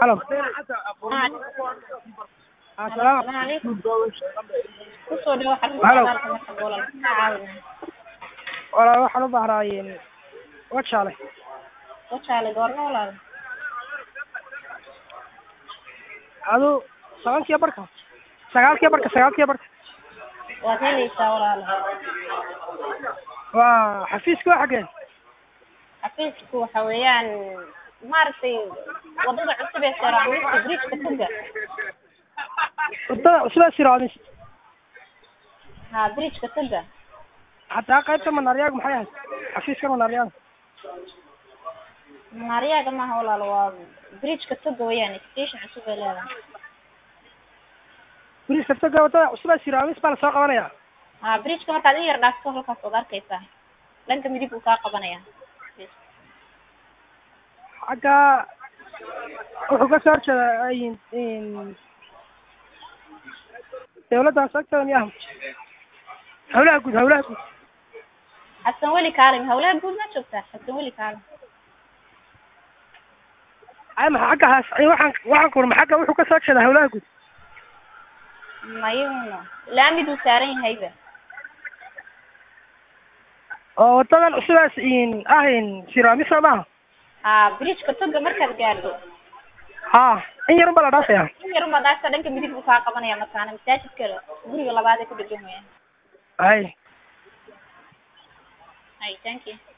Halo. السلام عليكم. kusoo dhawaad xarunta Halo. cagaarka marka goolal ka caawina Walaal waxaan u baahnaayeen wajaale. wajaale goorma walaal Adu 9 barka. 9 barka. waad helaysaa walaal Waa xafiiska xageen. xafiisku waxa weeyaan maartay wadada cusub ee Saraamiska bridge-ka Tuga Wadada cusub ee Siraamis. ha bridge-ka Tuga Hataa qaybta Manariyaga maxay ahayd? Xafiiska Manariyaga. Manariyaga ma walaal waa bridge-ka Tuga weeyaan station cusub ee leedahay Bariiska taga wadada cusub ee Siraamis baa la soo qabanaya. ha bridge-ka markaad in yar dhaafto halkaas waad arkaysaa dhanka midig uu ka qabanaya Xagga wuxuu ka soo horjeedaa dawladda sagtan yahay. Hawlaha guud. xasan weli kaalim hawlaha guud ma joogtaa xasan weli kaalim Ay ma xaggaas waxaan ku xagga wuxuu ka soo horjeedaa hawlaha guud. mayuuna laamidu saaran yahayba oo wadadan cusub ee Siraamis ma bridge-ka Tuga markaad gaarto in yar baa la dhaafaya. in yar uma dhaafta dhanka midig uu ka qabanaya markaana masaajidka guriga labaad ee ku dhagan weeyaan Ay thank you